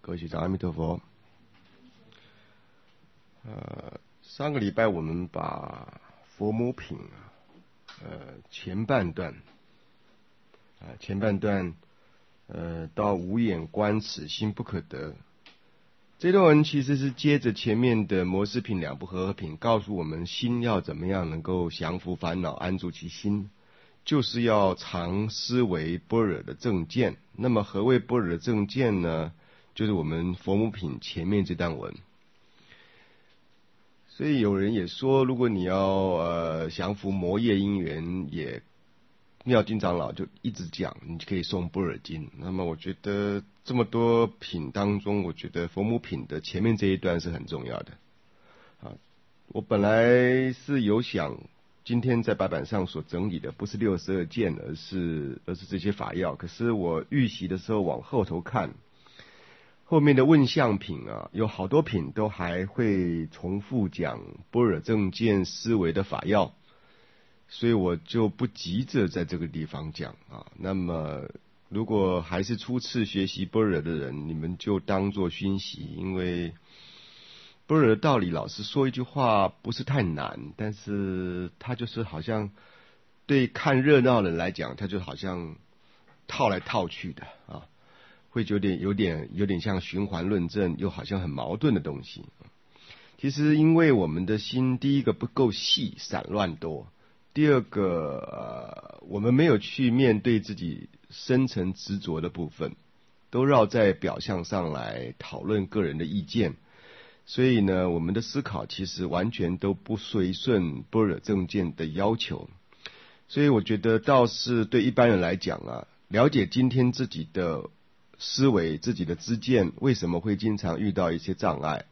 各位学长，阿弥陀佛。上个礼拜我们把佛母品前半段到无眼观此心不可得，这段文其实是接着前面的摩斯品两不和合品，告诉我们心要怎么样能够降伏烦恼，安住其心，就是要常思维般若的正见。那么何谓般若的正见呢？就是我们佛母品前面这段文。所以有人也说，如果你要降伏魔业因缘，也妙经长老就一直讲，你就可以诵般若经。那么我觉得这么多品当中，我觉得佛母品的前面这一段是很重要的。我本来是有想今天在白板上所整理的不是62件，而是这些法要。可是我预习的时候往后头看，后面的问相品有好多品都还会重复讲般若正见思维的法要，所以我就不急着在这个地方讲那么如果还是初次学习般若的人，你们就当作熏习，因为般若的道理老实说一句话不是太难，但是它就是好像对看热闹的人来讲，它就好像套来套去的会有点像循环论证，又好像很矛盾的东西。其实因为我们的心，第一个不够细，散乱多；第二个我们没有去面对自己深层执着的部分，都绕在表象上来讨论个人的意见。所以呢，我们的思考其实完全都不随顺般若正见的要求。所以我觉得倒是对一般人来讲了解今天自己的思维，自己的知见为什么会经常遇到一些障碍。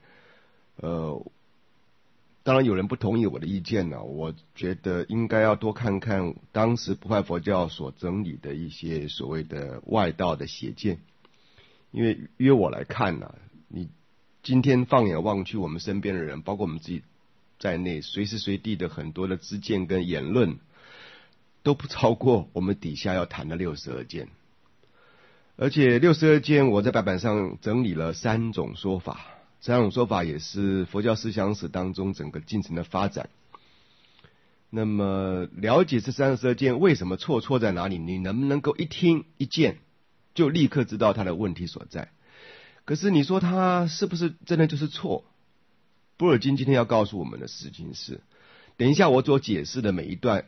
当然有人不同意我的意见我觉得应该要多看看当时不坏佛教所整理的一些所谓的外道的邪见。因为约我来看你今天放眼望去，我们身边的人，包括我们自己在内，随时随地的很多的知见跟言论，都不超过我们底下要谈的62件。而且62件我在白板上整理了3种说法，这3种说法也是佛教思想史当中整个进程的发展。那么了解这32件为什么错在哪里，你能不能够一听一见就立刻知道它的问题所在？可是你说它是不是真的就是错？般若经今天要告诉我们的事情是，等一下我所解释的每一段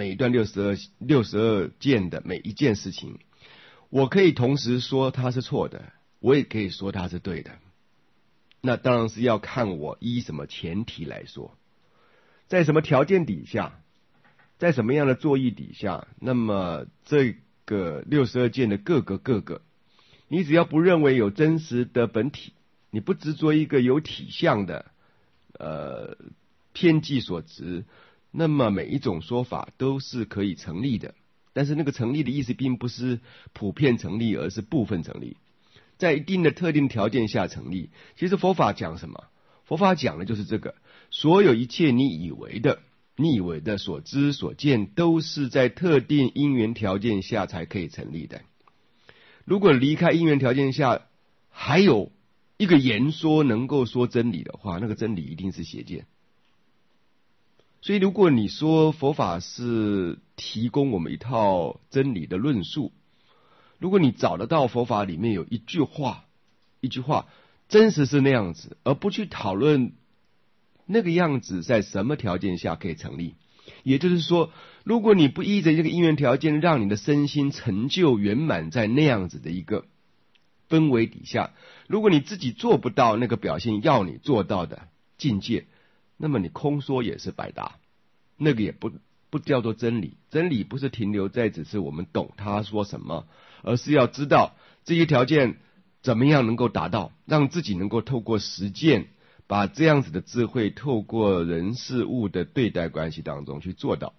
62件的每一件事情，我可以同时说它是错的，我也可以说它是对的。那当然是要看我依什么前提来说，在什么条件底下，在什么样的作意底下，那么这个62件的各个，你只要不认为有真实的本体，你不执着一个有体相的偏见所执，那么每一种说法都是可以成立的。但是那个成立的意思并不是普遍成立，而是部分成立，在一定的特定条件下成立。其实佛法讲什么？佛法讲的就是这个，所有一切你以为的所知所见，都是在特定因缘条件下才可以成立的。如果离开因缘条件下，还有一个言说能够说真理的话，那个真理一定是邪见。所以如果你说佛法是提供我们一套真理的论述，如果你找得到佛法里面有一句话真实是那样子，而不去讨论那个样子在什么条件下可以成立，也就是说，如果你不依着这个因缘条件让你的身心成就圆满在那样子的一个氛围底下，如果你自己做不到那个表现要你做到的境界，那么你空说也是白搭，那个也不叫做真理。真理不是停留在只是我们懂他说什么，而是要知道这些条件怎么样能够达到，让自己能够透过实践，把这样子的智慧透过人事物的对待关系当中去做到。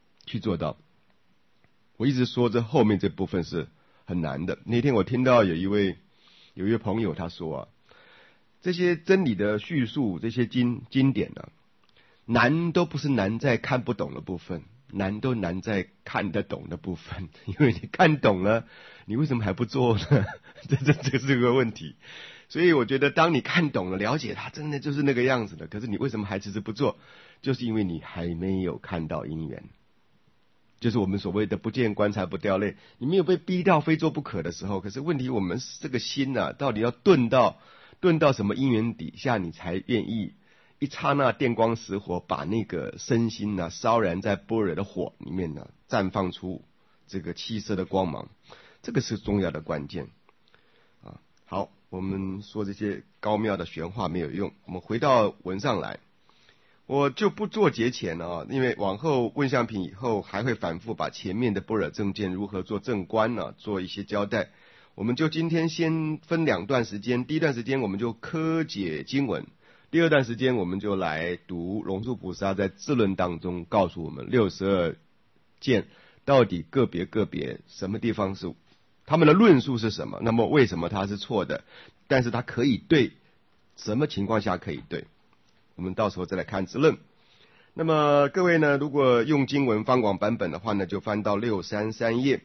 我一直说这后面这部分是很难的。那天我听到有一位朋友他说这些真理的叙述，这些经典难都不是难在看不懂的部分，难都难在看得懂的部分。因为你看懂了，你为什么还不做呢？这是个问题。 所以我觉得当你看懂了了解它真的就是那个样子的，可是你为什么还迟迟不做，就是因为你还没有看到因缘，就是我们所谓的不见棺材不掉泪，你没有被逼到非做不可的时候。可是问题我们这个心啊，到底要顿到什么因缘底下你才愿意一刹那电光石火把那个身心啊烧燃在般若的火里面呢绽放出这个七色的光芒，这个是重要的关键啊。好，我们说这些高妙的玄话没有用，我们回到文上来。我就不做节前了因为往后问相品以后还会反复把前面的般若正见如何做正观做一些交代。我们就今天先分2段时间，第一段时间我们就科解经文，第二段时间我们就来读龙树菩萨在智论当中告诉我们62见到底个别什么地方是他们的论述是什么，那么为什么它是错的，但是它可以对，什么情况下可以对，我们到时候再来看智论。那么各位呢，如果用经文方广版本的话呢，就翻到633页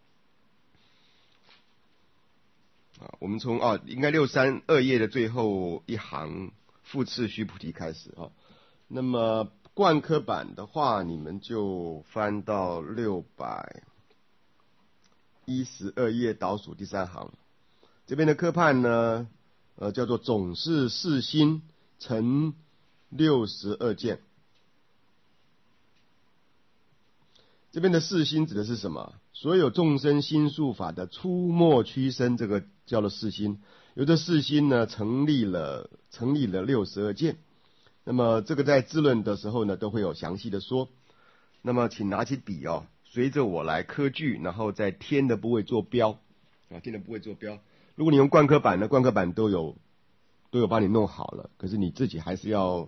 我们从应该632页的最后一行复次须菩提开始那么贯科版的话，你们就翻到612页倒数第3行。这边的科判呢，叫做总是四心成62见。这边的四心指的是什么？所有众生心术法的出没趋生，这个叫做四心。由这四心呢，成立了62见。那么这个在智论的时候呢，都会有详细的说。那么请拿起笔随着我来科句，然后在天的部位做标天的部位做标。如果你用贯科版呢，贯科版都有帮你弄好了，可是你自己还是要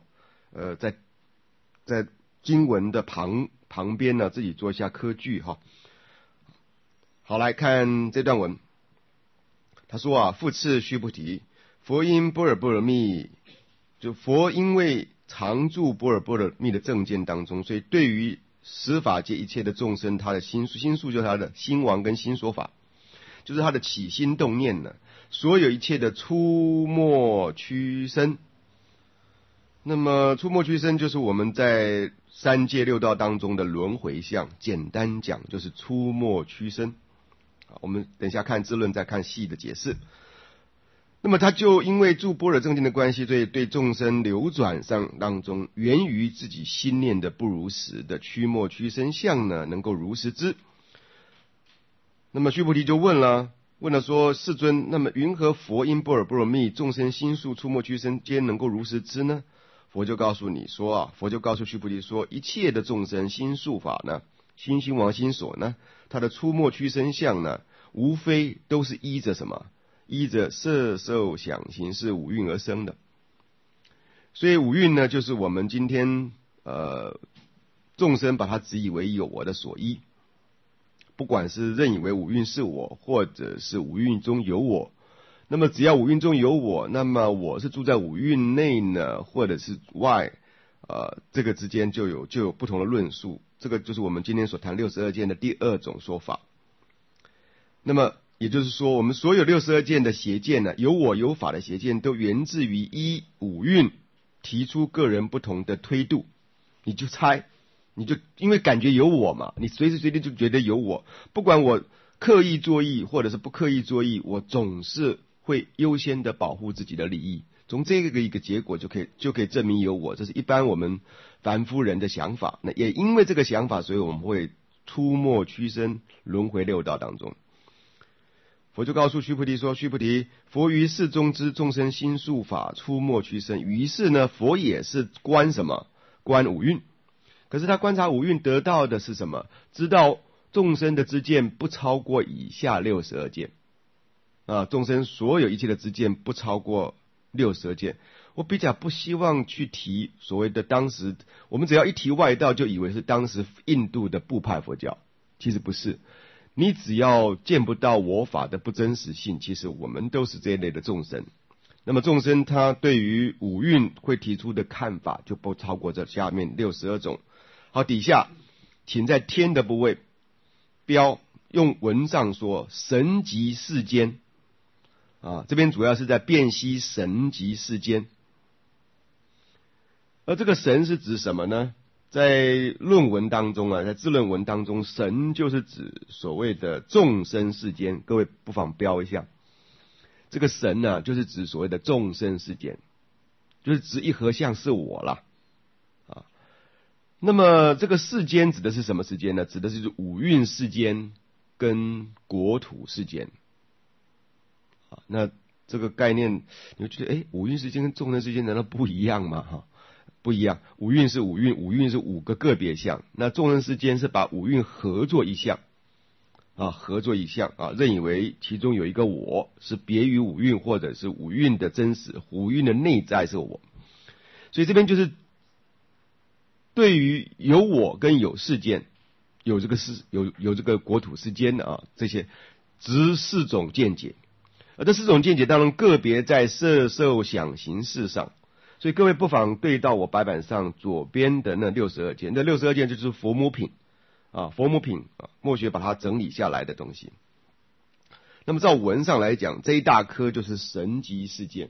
在经文的旁边呢，自己做一下科句好，来看这段文。他说复次须菩提，佛因般若波罗蜜，就佛因为常住般若波罗蜜的正见当中，所以对于十法界一切的众生，他的心术就是他的心王跟心所法，就是他的起心动念呢，所有一切的出没趋生。那么出没趋生就是我们在三界六道当中的轮回相，简单讲就是出没趋生。我们等一下看智论再看细的解释。那么他就因为住般若正见的关系，所以对众生流转上当中源于自己心念的不如实的趋没趋生相呢，能够如实知。那么须菩提就问了说，世尊，那么云何佛因般若波罗蜜，众生心术出没趋生皆能够如实知呢？佛就告诉须菩提说，一切的众生心术法呢，心王心所呢，它的出没趋生相呢，无非都是依着什么？依着色受想行识五蕴而生的。所以五蕴呢，就是我们今天众生把它执以为有我的所依，不管是认以为五蕴是我，或者是五蕴中有我，那么只要五蕴中有我，那么我是住在五蕴内呢，或者是外，这个之间就有不同的论述。这个就是我们今天所谈62见的第二种说法。那么也就是说，我们所有62见的邪见呢，有我有法的邪见，都源自于依五蕴提出个人不同的推度。你就猜，你就因为感觉有我嘛，你随时随地就觉得有我，不管我刻意作意或者是不刻意作意，我总是会优先的保护自己的利益。从这个一个结果就可以证明有我，这是一般我们凡夫人的想法。那也因为这个想法，所以我们会出没趋生，轮回六道当中。佛就告诉须菩提说，须菩提，佛于世中知众生心术法出没趋生，于是呢，佛也是观什么？观五蕴。可是他观察五蕴得到的是什么？知道众生的知见不超过以下62见众生所有一切的知见不超过62见。我比较不希望去提所谓的当时，我们只要一提外道就以为是当时印度的部派佛教，其实不是。你只要见不到我法的不真实性，其实我们都是这一类的众生。那么众生他对于五蕴会提出的看法就不超过这下面62种。好，底下请在天的部位标用文上说神即世间这边主要是在辨析神及世间。而这个神是指什么呢？在论文当中在自论文当中，神就是指所谓的众生世间。各位不妨标一下，这个神就是指所谓的众生世间，就是指一合相是我啦。那么这个世间指的是什么世间呢？指的是五蕴世间跟国土世间。那这个概念你会觉得五蕴世间跟众生世间难道不一样吗？不一样，五蕴是五蕴，五蕴是五个个别相，那众生世间是把五蕴合作一项合作一项认以为其中有一个我是别于五蕴，或者是五蕴的真实，五蕴的内在是我。所以这边就是对于有我跟有世间，有这个国土世间这些执四种见解。而这四种见解当然个别在色受想行识上，所以各位不妨对到我白板上左边的那62件，这62件就是佛母品佛母品墨学把它整理下来的东西。那么照文上来讲，这一大科就是神及世间。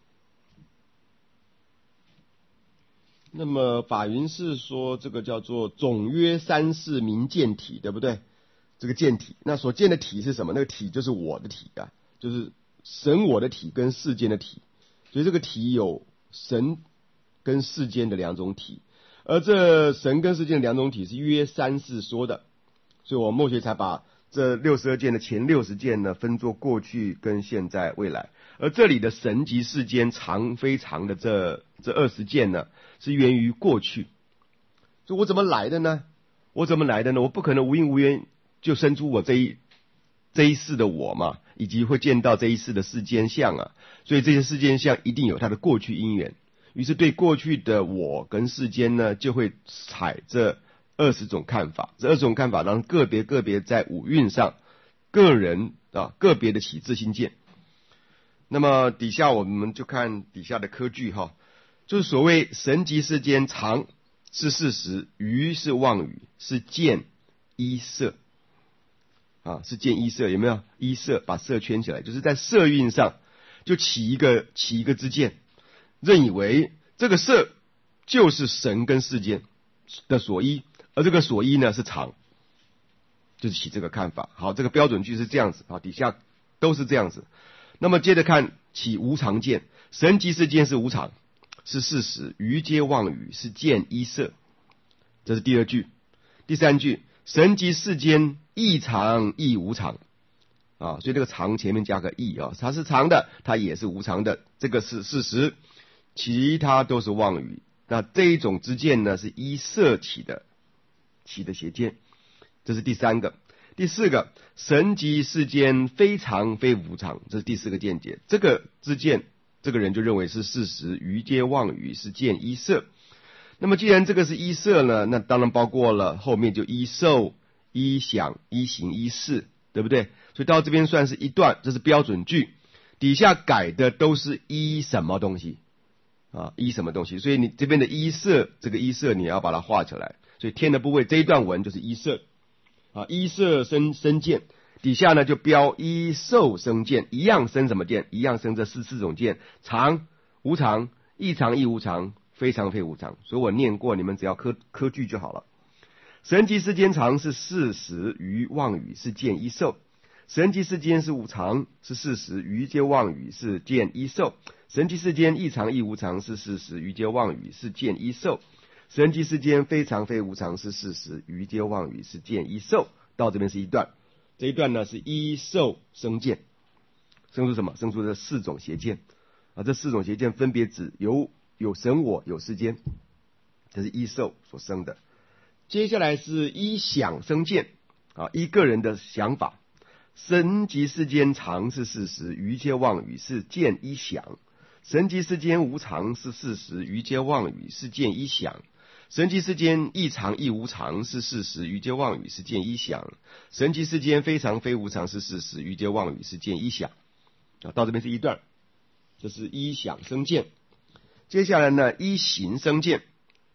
那么法云是说这个叫做总约三世名见体，对不对？这个见体，那所见的体是什么？那个体就是我的体就是神我的体跟世间的体，所以这个体有神跟世间的两种体，而这神跟世间的两种体是约三世说的，所以我墨学才把这62件的前60件呢分作过去跟现在未来。而这里的神及世间长非常的这20件呢，是源于过去。所以我怎么来的呢？我不可能无因无缘就生出我这一世的我嘛，以及会见到这一世的世间相所以这些世间相一定有它的过去因缘。于是对过去的我跟世间呢，就会采这20种看法。这20种看法当然个别在五蕴上，个人个别的起自心见。那么底下我们就看底下的科句就是所谓神及世间常是事实，愚是妄语，是见依色是见依色，有没有？依色把色圈起来，就是在色蕴上就起一个之见，认以为这个色就是神跟世间的所依，而这个所依呢是常，就是起这个看法。好，这个标准句是这样子底下都是这样子。那么接着看起无常见，神及世间是无常，是事实，愚皆妄语，是见依色。这是第二句。第三句，神及世间亦常亦无常所以这个常前面加个亦它是常的，它也是无常的，这个是事实，其他都是妄语。那这一种之见呢，是依色起的邪见。这是第三个。第四个，神及世间非常非无常，这是第四个见解。这个之见，这个人就认为是事实，愚皆妄语，是见依色。那么既然这个是依色呢，那当然包括了后面就依受、依想、依行、依事，对不对？所以到这边算是一段，这是标准句。底下改的都是依什么东西依什么东西？所以你这边的依色，这个依色你要把它画起来。所以天的部位这一段文就是依色依色生见，底下呢就标依受生见，一样生什么见？一样生这四种见：常、无常、异常亦无常、非常非无常。所以我念过，你们只要科句就好了。神及世间常是事实，愚妄语，是见依受。神及世间是无常，是事实，愚皆妄语，是见依受。神及世间异常亦无常，是事实，愚皆妄语，是见依受。神及世间非常非无常，是事实，愚皆妄语，是见依受。到这边是一段，这一段呢是依受生见，生出什么？生出这四种邪见这四种邪见分别指有神我，有世间，这是依受所生的。接下来是依想生见依个人的想法。神及世间常是事实，愚皆妄语，是见依想。神及世间无常是事实，愚皆妄语，是见依想。神及世间异常亦无常是事实，愚皆妄语，是见依想。神及世间非常非无常是事实，愚皆妄语，是见依想到这边是一段，这是依想生见。接下来呢，依行生见。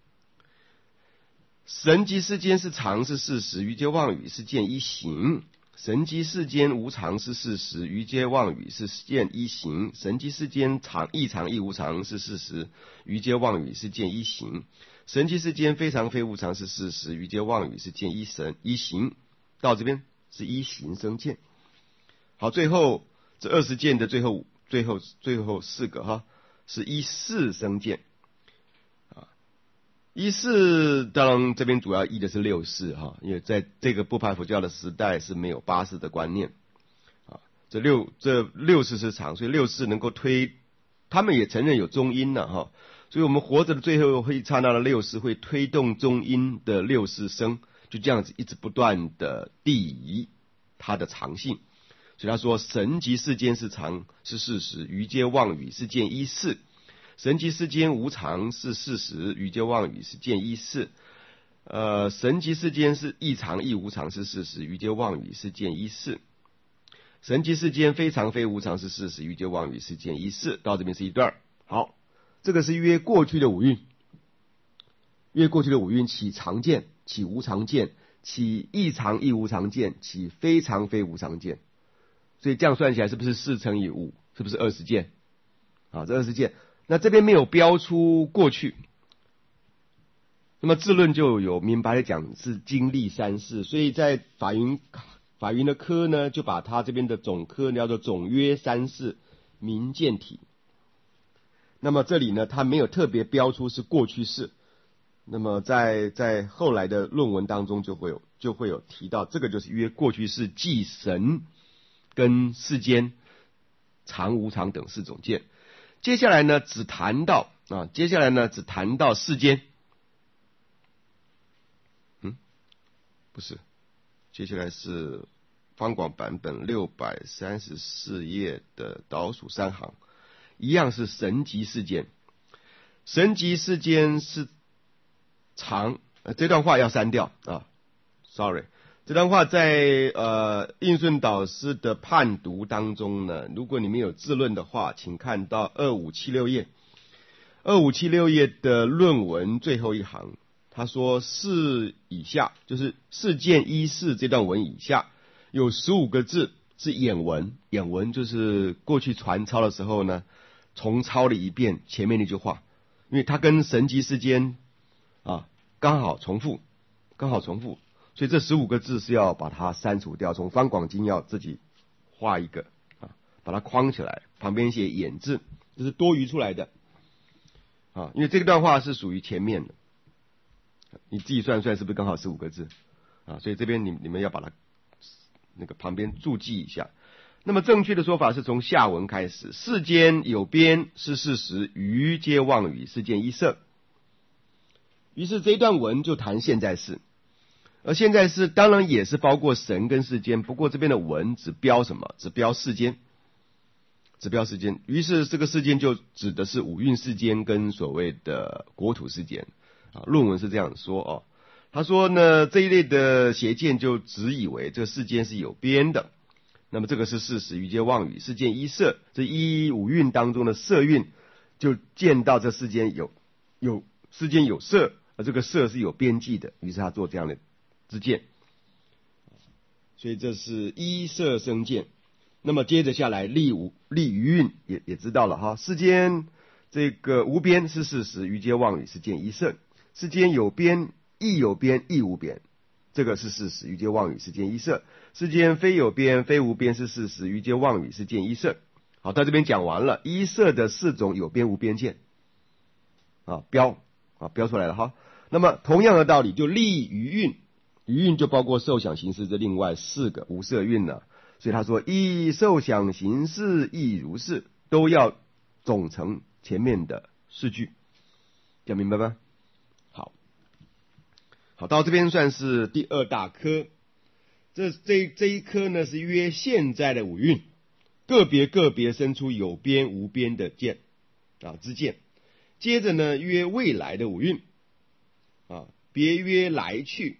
神及世间是常是事实，愚皆妄语，是见依行。 神机世间无常是事实，余皆妄语是见一行。神机世间亦常亦无常是事实，余皆妄语是见一行。神机世间非常非无常是事实，余皆妄语是见一行。到这边是一行生见。好，最后这20件的最后4个哈，是一事生见。一事当然这边主要依的是六事哈，因为在这个部派佛教的时代是没有八事的观念啊。这六事是常，所以六事能够推，他们也承认有中阴了哈。所以我们活着的最后会刹那的六事会推动中阴的六事生，就这样子一直不断的递移它的常性。所以他说神即世间是常是事实，余皆妄语是见一事。神即世间无常是事实，余皆妄语是见一事。神即世间是亦常亦无常是事实，余皆妄语是见一事。神即世间非常非无常是事实，余皆妄语是见一事。到这边是一段。好，这个是约过去的五蕴，约过去的五蕴起常见，起无常见，起亦常亦无常见，起非常非无常见。所以这样算起来是不是4乘以5？是不是20件？啊，这20件。那这边没有标出过去，那么智论就有明白的讲是经历三世，所以在法云的科呢，就把它这边的总科叫做总约三世明见体。那么这里呢，它没有特别标出是过去式，那么在后来的论文当中就会有提到，这个就是约过去式即神跟世间常无常等4种见。接下来呢，只谈到世间，不是，接下来是方广版本634页的倒数3行，一样是神即世间。神即世间是常，这段话要删掉啊 ，sorry。这段话在应顺导师的判读当中呢，如果你们有自论的话，请看到2576页，2576页的论文最后一行，他说是以下，就是事件一事这段文以下有15个字是演文，演文就是过去传抄的时候呢，重抄了一遍前面那句话，因为它跟神即世间啊刚好重复。所以这15个字是要把它删除掉，从方广经要自己画一个啊，把它框起来，旁边写演字，这是多余出来的啊，因为这段话是属于前面的，你自己算算是不是刚好15个字啊？所以这边你们要把它那个旁边注记一下。那么正确的说法是从下文开始，世间有边是事实，余皆妄语是见一色。于是这一段文就谈现在式。而现在是当然也是包括神跟世间，不过这边的文只标什么？只标世间，于是这个世间就指的是五蕴世间跟所谓的国土世间啊。论文是这样说哦，他说呢，这一类的邪见就只以为这个世间是有边的，那么这个是事实，余皆妄语是见一色。这一五蕴当中的色蕴就见到这世间有世间有色，而这个色是有边际的，于是他做这样的之见，所以这是依色生见。那么接着下来立余蕴也知道了哈，世间这个无边是事实，余皆妄语是见一色。世间有边亦有边亦无边，这个是事实，余皆妄语是见一色。世间非有边非无边是事实，余皆妄语是见一色。好，到这边讲完了一色的4种有边无边见啊，标出来了哈。那么同样的道理就立余蕴，余蕴就包括受想行识这另外4个无色蕴了，所以他说亦受想行识亦如是，都要总成前面的4句，讲明白吗？好，到这边算是第2大科。这一科呢是约现在的五蕴，个别生出有边无边的见啊之见。接着呢约未来的五蕴啊，别约来去。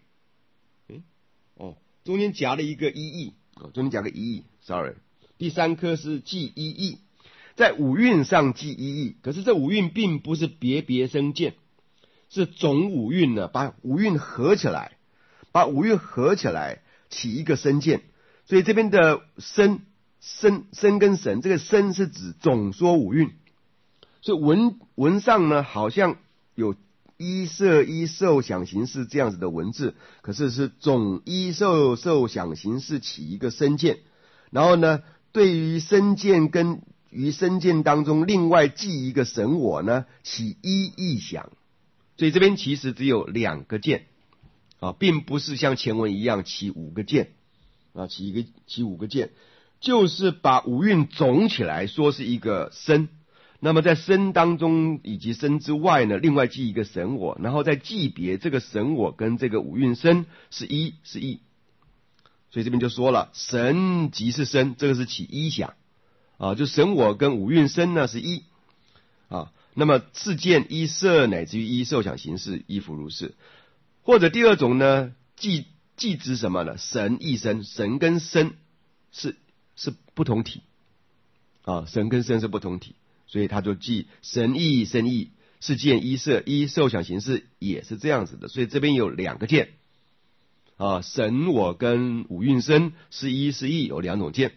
中间夹了一个一义，sorry。第3科是记一义，在五蕴上记一义，可是这五蕴并不是别生见，是总五蕴呢，把五蕴合起来起一个生见， 所以这边的身跟神，这个身是指总说五蕴，所以文上呢好像有依色依受想行识这样子的文字，可是是总依受想行识起一个身见，然后呢对于身见跟于身见当中另外记一个神我呢起一意想，所以这边其实只有2个见啊，并不是像前文一样起5个见啊，起5个见，就是把五蕴总起来说是一个身，那么在身当中以及身之外呢，另外记一个神我，然后再记别这个神我跟这个五蕴身是一是异，所以这边就说了神即是身，这个是起一想啊，就神我跟五蕴身呢是一啊，那么事件依色乃至于依受想行识亦复如是。或者第二种呢，记指什么呢？神亦身，神跟身是不同体啊，神跟身是不同体，所以他就记神亦身亦，事件依色依受想行识也是这样子的，所以这边有2个见啊，神我跟五蕴身是一是异，有2种见。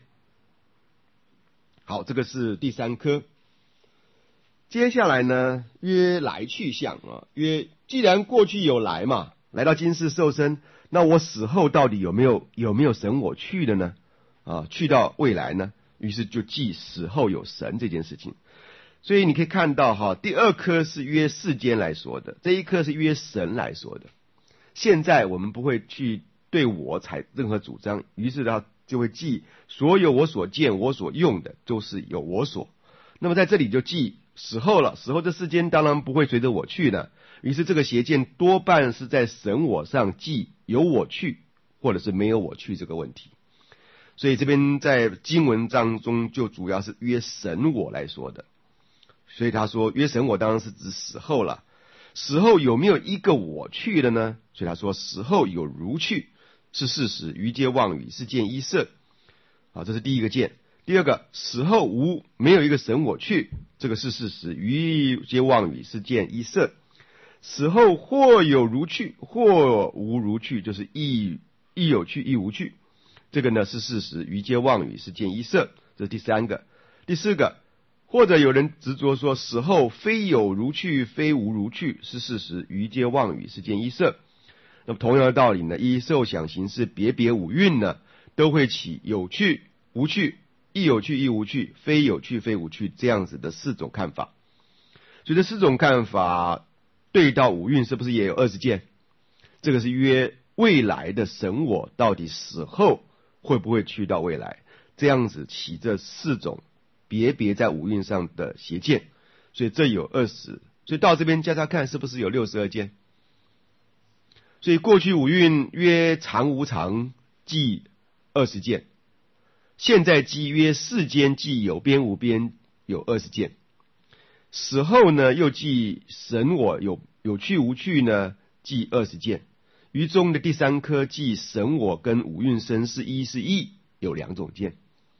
好，这个是第3科。接下来呢，约来去相啊，约既然过去有来嘛，来到今世受身，那我死后到底有没有神我去的呢？啊，去到未来呢？于是就记死后有神这件事情。所以你可以看到哈，第2科是约世间来说的，这一科是约神来说的。现在我们不会去对我采任何主张，于是他就会记所有我所见我所用的都是有我所。那么在这里就记死后了，死后这世间当然不会随着我去的，于是这个邪见多半是在神我上记有我去或者是没有我去这个问题。所以这边在经文当中就主要是约神我来说的，所以他说约神我当然是指死后了，死后有没有一个我去的呢？所以他说死后有如去是事实，余皆妄语，是见一色啊，这是第1个见。第2个，死后没有一个神我去，这个是事实，余皆妄语，是见一色。死后或有如去，或无如去，就是亦有去亦无去，这个呢是事实，余皆妄语，是见一色，这是第3个。第4个，或者有人执着说死后非有如去非无如去，是事实，余皆妄语，是见一色。那么同样的道理呢，依受想行识别五蕴呢，都会起有去无去，亦有去亦无去，非有去非无去，这样子的4种看法。所以这4种看法对到五蕴是不是也有20件？这个是约未来的神我到底死后会不会去到未来，这样子起这4种别在五蕴上的邪见，所以这有20，所以到这边加加看是不是有62件？所以过去五蕴约常无常记20件，现在记约世间记有边无边有20件，死后呢又记神我有去无去呢记20件，于中的第3科记神我跟五蕴身是一是异有2种见。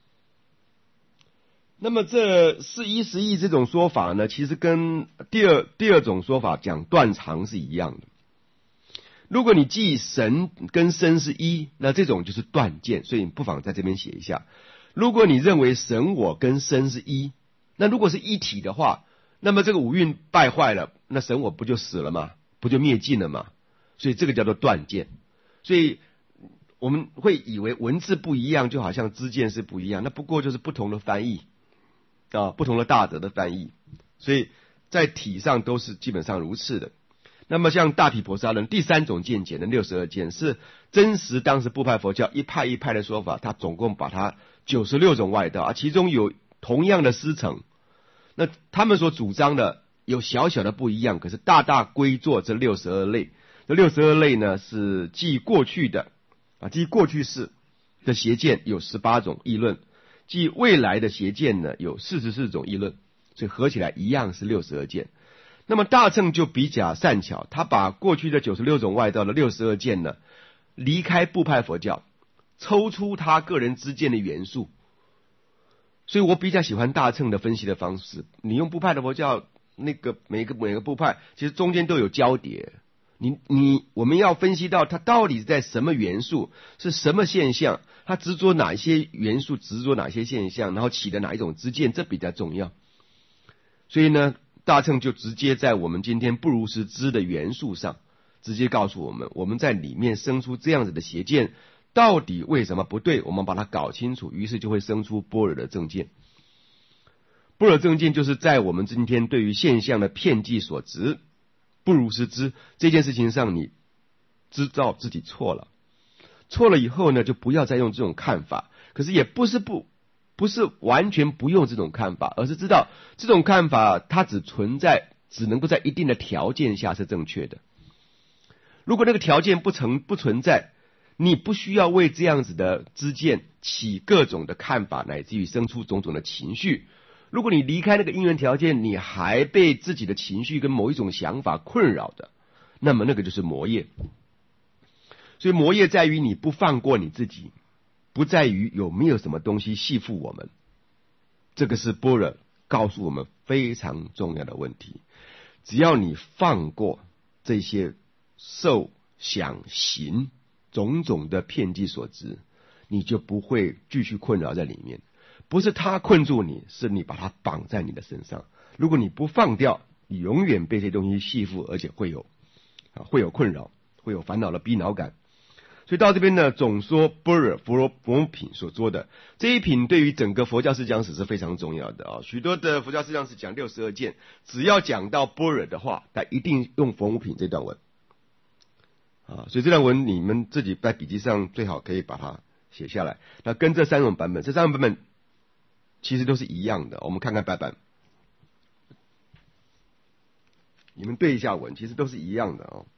那么这是一是异这种说法呢，其实跟第二种说法讲断常是一样的。如果你记神跟身是一，那这种就是断见，所以你不妨在这边写一下。如果你认为神我跟身是一，那如果是一体的话，那么这个五蕴败坏了，那神我不就死了吗？不就灭尽了吗？所以这个叫做断见。所以我们会以为文字不一样就好像知见是不一样，那不过就是不同的翻译啊，不同的大德的翻译，所以在体上都是基本上如此的。那么像大毗婆沙论第3种见解的62见是真实当时部派佛教一派一派的说法，他总共把它96种外道啊，其中有同样的师承，那他们所主张的有小小的不一样，可是大大归作这62类。这62类呢是记过去的啊，记过去式的邪见有18种议论，记未来的邪见呢有44种议论，所以合起来一样是62件。那么大乘就比较善巧，他把过去的96种外道的62件呢，离开部派佛教，抽出他个人知见的元素。所以我比较喜欢大乘的分析的方式。你用部派的佛教，那个每个部派其实中间都有交叠， 我们要分析到它到底是在什么元素，是什么现象，它执着哪一些元素，执着哪些现象，然后起的哪一种知见，这比较重要。所以呢，大乘就直接在我们今天不如是知的元素上，直接告诉我们，我们在里面生出这样子的邪见，到底为什么不对，我们把它搞清楚，于是就会生出般若的正见。般若正见就是在我们今天对于现象的遍计所执，不如是知这件事情上，你知道自己错了，错了以后呢，就不要再用这种看法。可是也不是完全不用这种看法，而是知道这种看法它只能够在一定的条件下是正确的。如果那个条件不存在，你不需要为这样子的知见起各种的看法，乃至于生出种种的情绪。如果你离开那个因缘条件，你还被自己的情绪跟某一种想法困扰的，那么那个就是魔业。所以魔业在于你不放过你自己，不在于有没有什么东西系缚我们。这个是般若告诉我们非常重要的问题。只要你放过这些受想行种种的遍计所执，你就不会继续困扰在里面。不是他困住你，是你把他绑在你的身上。如果你不放掉，你永远被这些东西系缚，而且会有困扰，会有烦恼的逼恼感。所以到这边呢，总说般若佛母品所说的这一品，对于整个佛教释讲史是非常重要的啊。许多的佛教释讲史讲62件，只要讲到般若的话，他一定用佛母品这段文啊。所以这段文你们自己在笔记上最好可以把它写下来。那跟这三种版本，这三种版本其实都是一样的。我们看看白板，你们对一下文，其实都是一样的哦。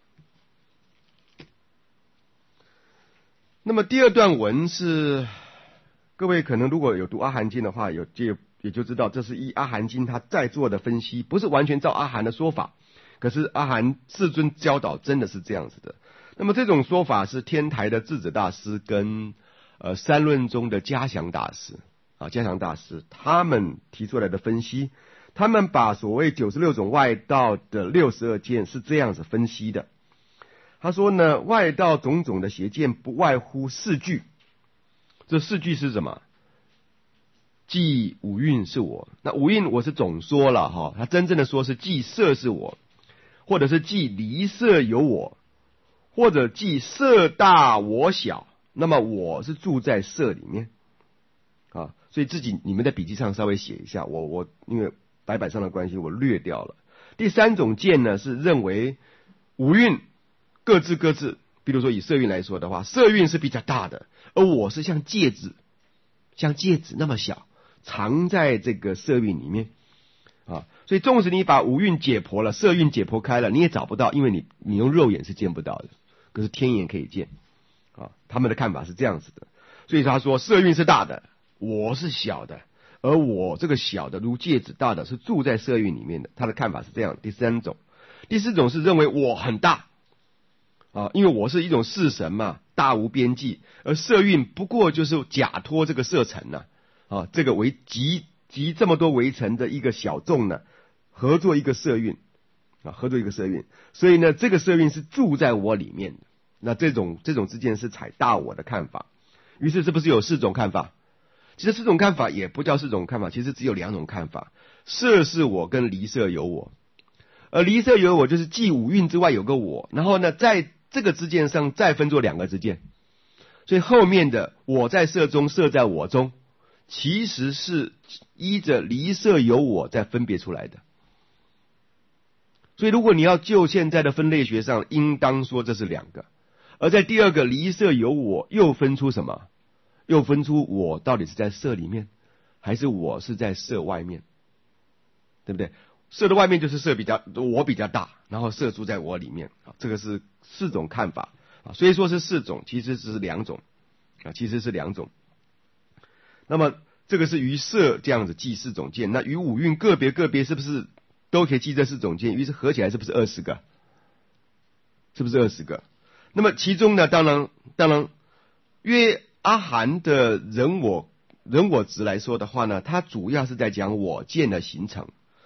那么第二段文是，各位可能如果有读阿含经的话，也就知道，这是依阿含经他在做的分析，不是完全照阿含的说法，可是阿含世尊教导真的是这样子的。那么这种说法是天台的智者大师跟三论中的嘉祥大师他们提出来的分析。他们把所谓96种外道的62件是这样子分析的。他说呢，外道种种的邪见不外乎4句。这4句是什么？即五蕴是我。那五蕴我是总说了哈，他真正的说是即色是我，或者是即离色有我，或者即色大我小。那么我是住在色里面啊，所以你们在笔记上稍微写一下，我因为白板上的关系我略掉了。第3种见呢，是认为五蕴各自，比如说以色蕴来说的话，色蕴是比较大的，而我是像芥子那么小，藏在这个色蕴里面啊。所以纵使你把五蕴解剖了，色蕴解剖开了，你也找不到，因为你用肉眼是见不到的，可是天眼可以见啊。他们的看法是这样子的。所以他说色蕴是大的，我是小的，而我这个小的如芥子大的是住在色蕴里面的，他的看法是这样。第3种。第4种是认为我很大啊，因为我是一种色神嘛，大无边际，而色蕴不过就是假托这个色尘呐啊，这个为集这么多微尘的一个小众呢，合作一个色蕴啊，所以呢，这个色蕴是住在我里面的。那这种之间是采大我的看法，于是是不是有4种看法？其实4种看法也不叫4种看法，其实只有2种看法，色是我跟离色有我。而离色有我就是继五蕴之外有个我，然后呢，在这个支见上再分作2个支见，所以后面的我在色中，色在我中，其实是依着离色有我再分别出来的。所以如果你要就现在的分类学上，应当说这是2个。而在第2个离色有我又分出什么？又分出我到底是在色里面，还是我是在色外面，对不对？色的外面就是我比较大，然后色住在我里面啊，这个是4种看法啊。所以说是4种，其实只是2种啊，那么这个是于色这样子记4种见，那于五蕴个别是不是都可以记这4种见？于是合起来是不是20个？那么其中呢，当然，约阿含的人我执来说的话呢，它主要是在讲我见的形成。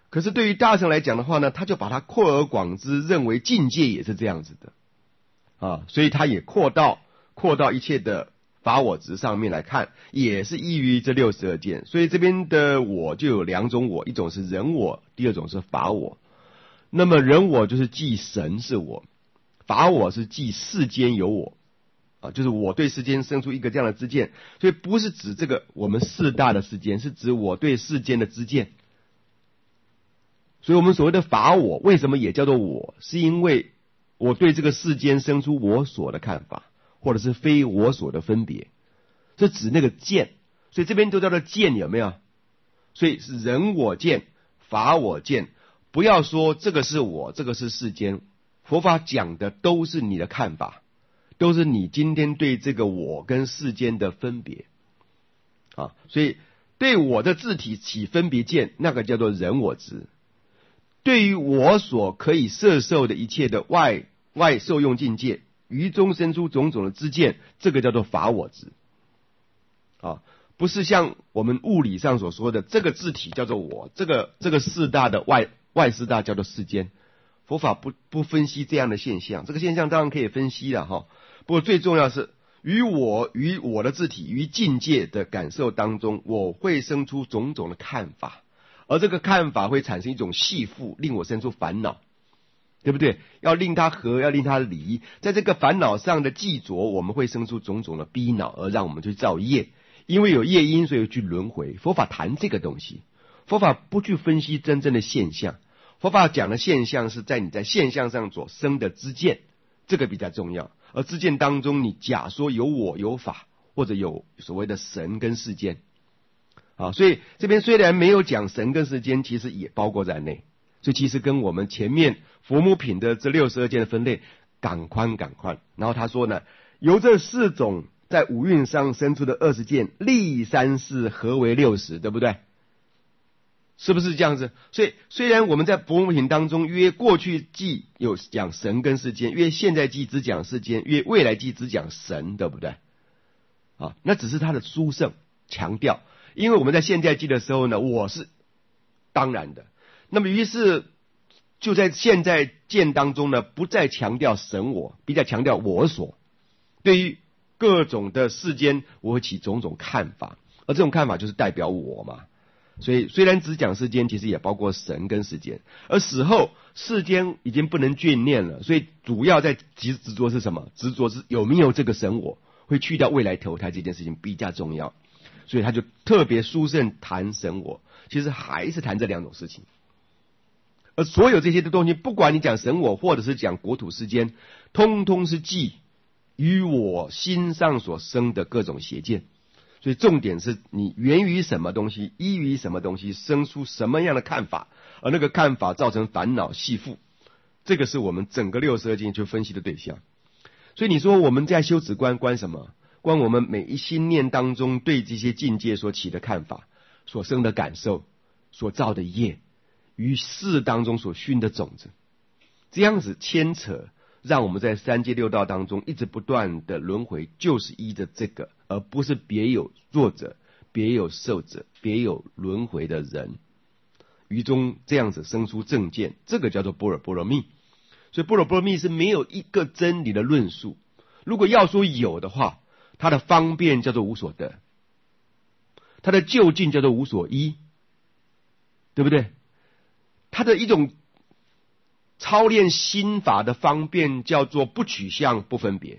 可是对于大乘来讲的话呢，他就把它扩而广之，认为境界也是这样子的啊，所以他也扩到一切的法我执上面来看，也是依于这62件。所以这边的我就有两种我，一种是人我，第二种是法我。那么人我就是即神是我，法我是即世间有我啊，就是我对世间生出一个这样的知见，所以不是指这个我们四大的世间，是指我对世间的知见。所以我们所谓的法我为什么也叫做我，是因为我对这个世间生出我所的看法，或者是非我所的分别，是指那个见。所以这边都叫做见，有没有？所以是人我见，法我见。不要说这个是我，这个是世间，佛法讲的都是你的看法，都是你今天对这个我跟世间的分别啊。所以对我的自体起分别见，那个叫做人我执。对于我所可以摄受的一切的外受用境界，于中生出种种的知见，这个叫做法我执啊，不是像我们物理上所说的这个自体叫做我，这个四大的外四大叫做世间。佛法不分析这样的现象，这个现象当然可以分析了哈。不过最重要是于我的自体于境界的感受当中，我会生出种种的看法。而这个看法会产生一种系缚，令我生出烦恼，对不对？要令他合，要令他离，在这个烦恼上的记着，我们会生出种种的逼恼，而让我们去造业。因为有业因，所以去轮回。佛法谈这个东西，佛法不去分析真正的现象，佛法讲的现象是在你在现象上所生的知见，这个比较重要。而知见当中，你假说有我有法，或者有所谓的神跟世间。啊，所以这边虽然没有讲神跟世间，其实也包括在内。所以其实跟我们前面佛母品的这62件的分类赶宽。然后他说呢，由这4种在五蕴上生出的20件，立三世合为60，对不对？是不是这样子？所以虽然我们在佛母品当中约过去记有讲神跟世间，约现在记只讲世间，约未来记只讲神，对不对？啊，那只是他的殊胜强调。因为我们在现在记的时候呢，我是当然的，那么于是就在现在见当中呢，不再强调神我，比较强调我所。对于各种的世间，我会起种种看法，而这种看法就是代表我嘛。所以虽然只讲世间，其实也包括神跟世间。而死后世间已经不能眷念了，所以主要在执着是什么？执着是有没有这个神我，会去掉未来投胎这件事情比较重要。所以他就特别殊胜谈神我，其实还是谈这两种事情。而所有这些的东西，不管你讲神我，或者是讲国土世间，通通是记于我心上所生的各种邪见。所以重点是你源于什么东西，依于什么东西，生出什么样的看法，而那个看法造成烦恼系缚，这个是我们整个62件去分析的对象。所以你说我们在修止观观什么？观我们每一心念当中对这些境界所起的看法，所生的感受，所造的业，于世当中所熏的种子，这样子牵扯，让我们在三界六道当中一直不断的轮回，就是依着这个，而不是别有作者，别有受者，别有轮回的人，于中这样子生出正见，这个叫做般若波罗蜜。所以般若波罗蜜是没有一个真理的论述，如果要说有的话，它的方便叫做无所得，它的究竟叫做无所依，对不对？它的一种操练心法的方便叫做不取相不分别。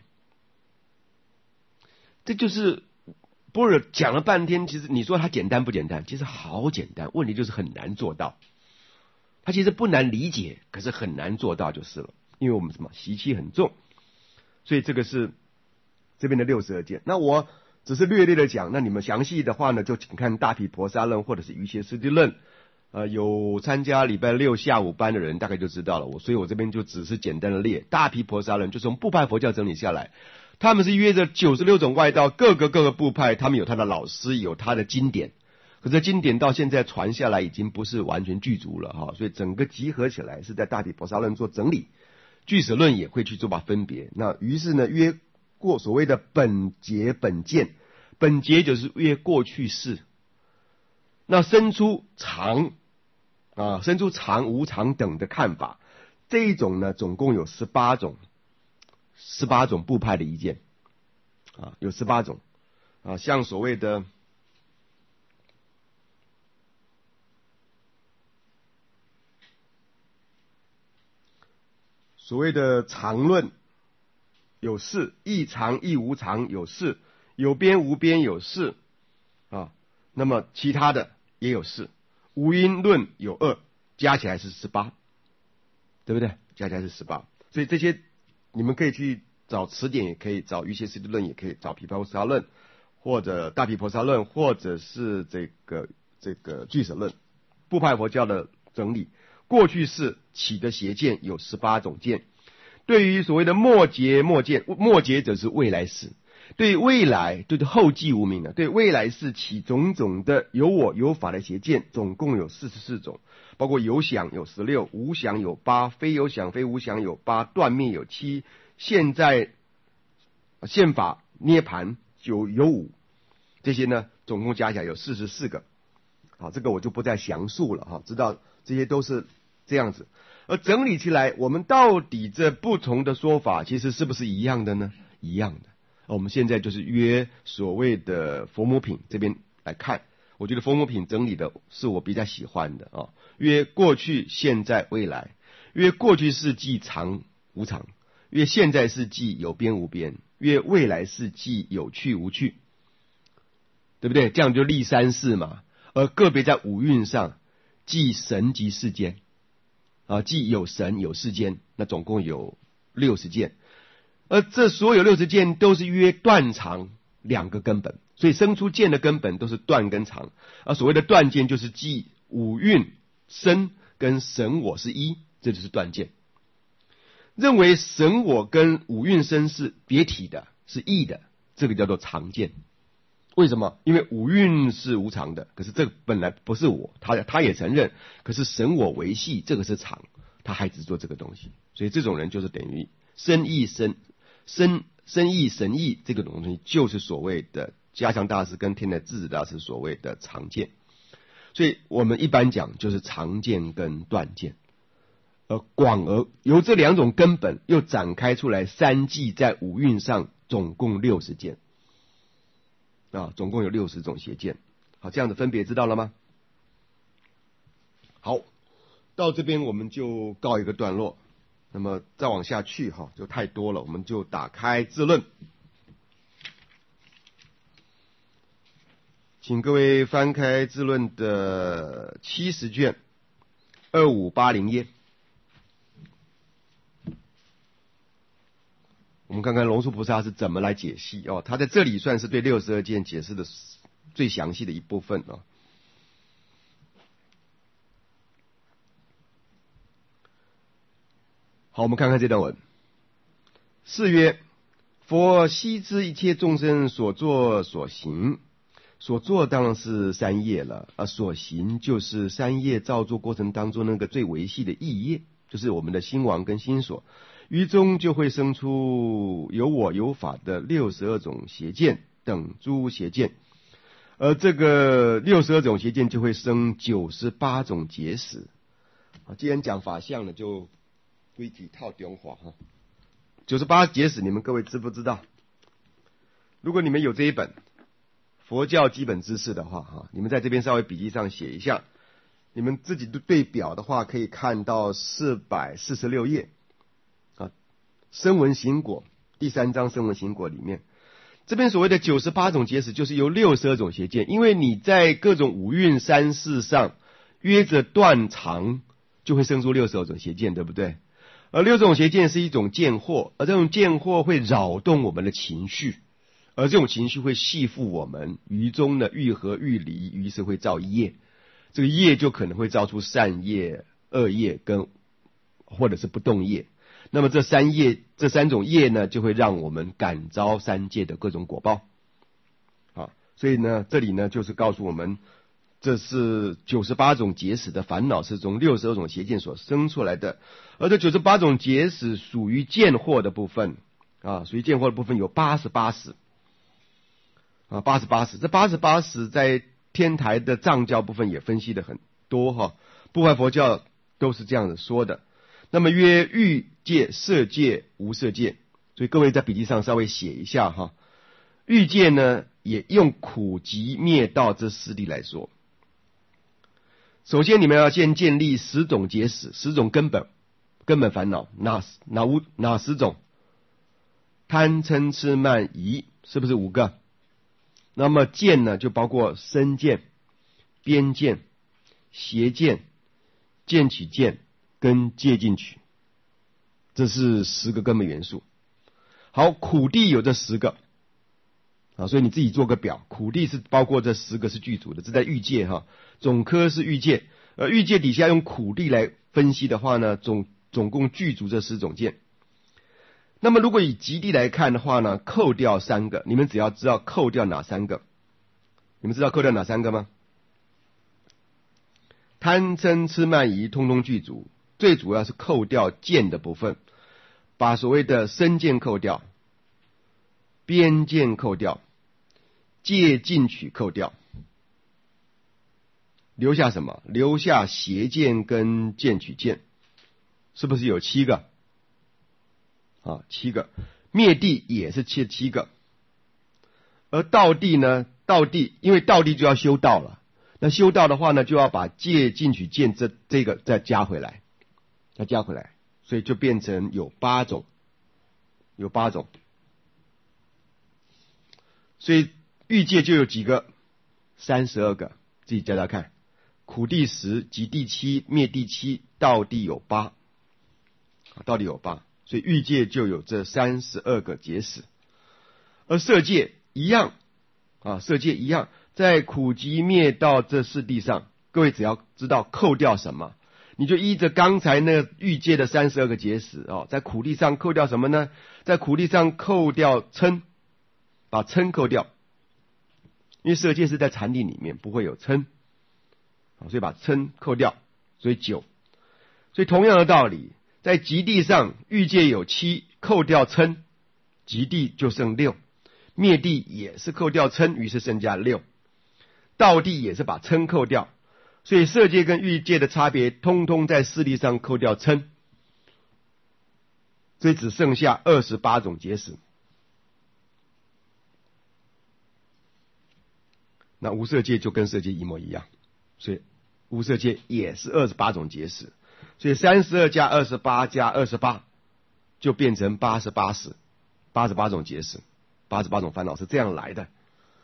这就是般若讲了半天，其实你说它简单不简单？其实好简单，问题就是很难做到。它其实不难理解，可是很难做到就是了，因为我们什么习气很重。所以这个是这边的62件。那我只是略略的讲，那你们详细的话呢，就请看大毗婆沙论或者是瑜伽师地论。有参加礼拜6下午班的人大概就知道了，所以我这边就只是简单的列大毗婆沙论，就从部派佛教整理下来，他们是约着96种外道，各个部派他们有他的老师，有他的经典，可是经典到现在传下来已经不是完全具足了哈，所以整个集合起来是在大毗婆沙论做整理，俱舍论也会去做把分别。那于是呢，约过所谓的本节本见，本节就是约过去式，那生出常生出常无常等的看法。这一种呢，总共有18种部派的意见有18种像所谓的常论有4，亦常亦无常有4，有边无边有4那么其他的也有4，无因论有2，加起来是18，对不对？加起来是18。所以这些你们可以去找词典，也可以找瑜伽师地论，也可以找毗婆沙论，或者大毗婆沙论，或者是这个俱舍论，部派佛教的整理。过去世起的邪见有18种见。对于所谓的末劫者是未来世，对未来就是后继无明对未来世起种种的有我有法的邪见，总共有44种，包括有想有16，无想有8，非有想非无想有8，断灭有7，现法涅盘有5，这些呢总共加起来有44个。好，这个我就不再详述了知道这些都是这样子。而整理起来，我们到底这不同的说法其实是不是一样的呢？一样的。我们现在就是约所谓的佛母品这边来看，我觉得佛母品整理的是我比较喜欢的约过去现在未来，约过去世纪常无常，约现在世纪有边无边，约未来世纪有去无去，对不对？这样就立3世嘛。而个别在五蕴上，即神及世间即有神有世间，那总共有60件。而这所有60件都是约断常2个根本，所以生出见的根本都是断跟常。所谓的断见就是即五蕴身跟神我是一，这就是断见。认为神我跟五蕴身是别体的，是异的，这个叫做常见。为什么？因为五蕴是无常的，可是这个本来不是我，他也承认，可是神我维系，这个是常，他还只做这个东西，所以这种人就是等于身意神意这个东西，就是所谓的加强大师跟天台智子大师所谓的常见。所以我们一般讲就是常见跟断见，而由这2种根本又展开出来3际在五蕴上总共60件总共有60种邪见。好，这样子分别知道了吗？好，到这边我们就告一个段落。那么再往下去就太多了，我们就打开智论，请各位翻开智论的70卷2580页。我们看看龙树菩萨是怎么来解析他在这里算是对62件解释的最详细的一部分好，我们看看这段文。是曰：佛悉知一切众生所作所行，所作当然是三业了，所行就是三业造作过程当中那个最维系的意业，就是我们的心王跟心所。于中就会生出有我有法的62种邪见等诸邪见，而这个62种邪见就会生98种结使。既然讲法相了，就规矩套中华98结使，你们各位知不知道？如果你们有这一本佛教基本知识的话你们在这边稍微笔记上写一下，你们自己对表的话可以看到446页声闻行果第3章声闻行果里面，这边所谓的98种结使就是由62种邪见，因为你在各种五蕴三世上约着断常，就会生出62种邪见，对不对？而60种邪见是一种见惑，而这种见惑会扰动我们的情绪，而这种情绪会系缚我们，于中呢愈合愈离，于是会造业，这个业就可能会造出善业、恶业跟或者是不动业。那么这3种业呢，就会让我们感召三界的各种果报所以呢这里呢就是告诉我们，这是98种结使的烦恼是从62种邪见所生出来的。而这98种结使属于见惑的部分属于见惑的部分有88使88使，这88使在天台的藏教部分也分析的很多部派佛教都是这样子说的。那么曰欲界、色界、无色界，所以各位在笔记上稍微写一下哈。欲界呢，也用苦集灭道这四谛来说。首先你们要先建立10种结使，10种根本烦恼，哪10种？贪嗔痴慢疑，是不是5个？那么见呢，就包括身见、边见、邪见、见取见跟戒禁取，这是10个根本元素。好，苦谛有这10个啊，所以你自己做个表，苦谛是包括这10个是具足的，这在欲界哈，总科是欲界，欲界底下用苦谛来分析的话呢，总共具足这10种见。那么如果以极谛来看的话呢，扣掉3个，你们只要知道扣掉哪3个？你们知道扣掉哪3个吗？贪嗔痴慢疑通通具足，最主要是扣掉见的部分，把所谓的身见扣掉，边见扣掉，戒禁取扣掉，留下什么？留下邪见跟见取见，是不是有7个？啊，7个。灭谛也是7个。而道谛呢？道谛因为道谛就要修道了，那修道的话呢，就要把戒禁取见这个再加回来，所以就变成有8种，所以欲界就有几个？32个，自己加加看。苦谛10，极谛7，灭谛7，道谛有8，所以欲界就有这32个结使。而色界一样啊，在苦集灭道这4谛上，各位只要知道扣掉什么，你就依着刚才那个欲界的32个结使哦，在苦谛上扣掉什么呢？在苦谛上扣掉嗔，把嗔扣掉，因为色界是在禅定里面不会有嗔，所以把嗔扣掉，所以9。所以同样的道理，在极谛上欲界有7，扣掉嗔，极谛就剩6，灭谛也是扣掉嗔，于是剩下6，道谛也是把嗔扣掉，所以色界跟欲界的差别通通在4谛上扣掉嗔，所以只剩下28种结使。那无色界就跟色界一模一样，所以无色界也是28种结使，所以32加28加28就变成88使，88种结使，88种烦恼是这样来的。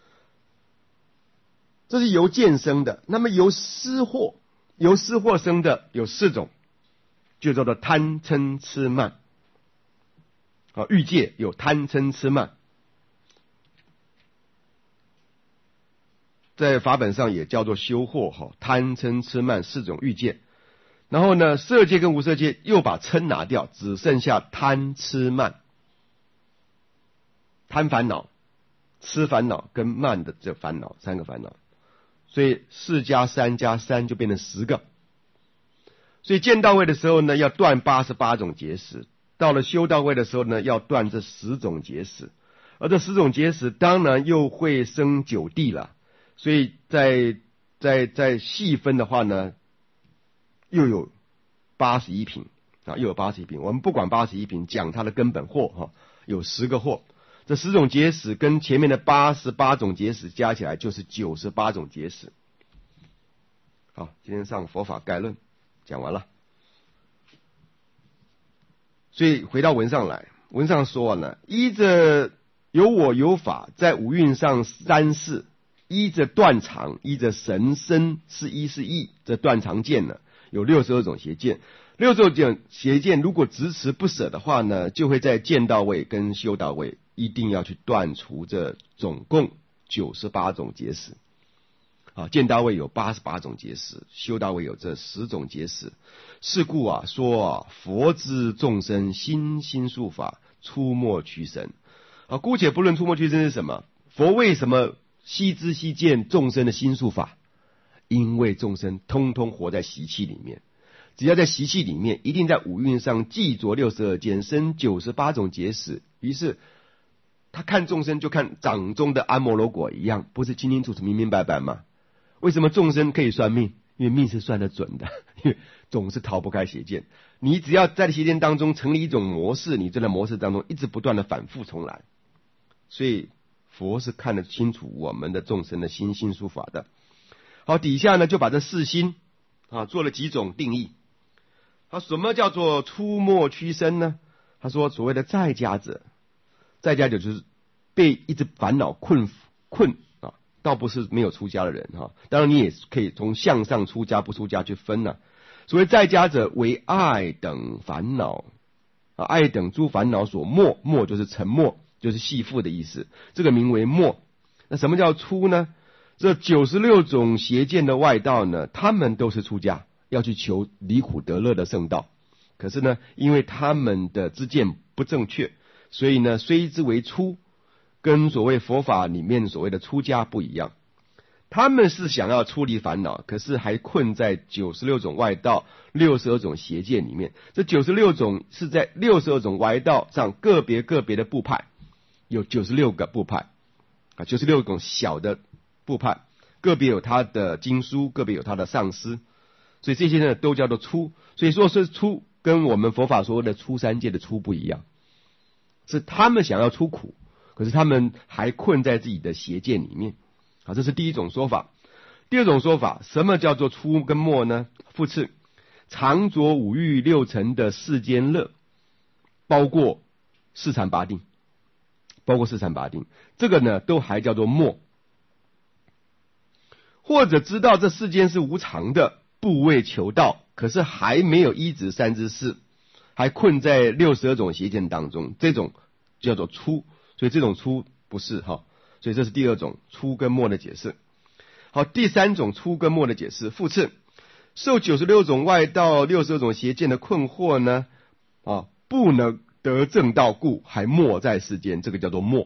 这是由见生的。那么由思惑生的有4种，就叫做贪嗔痴慢。欲界有贪嗔痴慢，在法本上也叫做修惑，贪嗔痴慢4种欲界。然后呢，色界跟无色界又把嗔拿掉，只剩下贪痴慢，贪烦恼、痴烦恼跟慢的这烦恼3个烦恼，所以4加3加3就变成10个。所以见道位的时候呢，要断88种结使，到了修道位的时候呢，要断这10种结使，而这10种结使当然又会生9谛了。所以在细分的话呢，又有81品啊，我们不管81品，讲它的根本惑有10个惑，这10种结使跟前面的88种结使加起来就是98种结使。好，今天上佛法概论讲完了。所以回到文上来，文上说呢，依着有我有法，在五蕴上3世，依着断常，依着神身是一是义，这断常见呢有62种邪见。62种邪见如果执持不舍的话呢，就会在见道位跟修道位一定要去断除这总共98种结使。见道位有88种结使，修道位有这10种结使。是故说佛之众生心心术法，出没趋生。姑且不论出没趋生是什么，佛为什么悉知悉见众生的心术法？因为众生通通活在习气里面，只要在习气里面，一定在五蕴上记着62件，生98种结使。于是他看众生就看掌中的阿摩罗果一样，不是清清楚楚明明白白吗？为什么众生可以算命？因因为命是算得准的，因为总是逃不开邪见。你只要在邪见当中成立一种模式，你在那模式当中一直不断的反复重来。所以佛是看得清楚我们的众生的心性术法的。好，底下呢就把这四心做了几种定义。好，什么叫做出没屈伸呢？他说所谓的在家者就是被一直烦恼困倒不是没有出家的人当然你也可以从向上出家不出家去分所谓在家者为爱等烦恼爱等诸烦恼所没，没就是沉没，就是系缚的意思，这个名为没。那什么叫出呢？这96种邪见的外道呢，他们都是出家，要去求离苦得乐的圣道。可是呢，因为他们的知见不正确，所以呢，虽之为出，跟所谓佛法里面所谓的出家不一样。他们是想要出离烦恼，可是还困在96种外道、62种邪见里面。这96种是在62种外道上个别的部派，有96个部派96种小的部派，个别有他的经书，个别有他的上师，所以这些呢都叫做出。所以说是出，跟我们佛法所谓的出三界的出不一样，是他们想要出苦，可是他们还困在自己的邪见里面。好，这是第一种说法。第二种说法，什么叫做出跟没呢？复次，常着五欲六尘的世间乐，包括四禅八定，这个呢都还叫做没。或者知道这世间是无常的，不为求道，可是还没有依止三知识，还困在62种邪见当中，这种叫做出。所以这种出不是所以这是第二种出跟没的解释。好，第三种出跟没的解释，复次，受96种外道、62种邪见的困惑呢，不能得正道故，还没在世间，这个叫做没，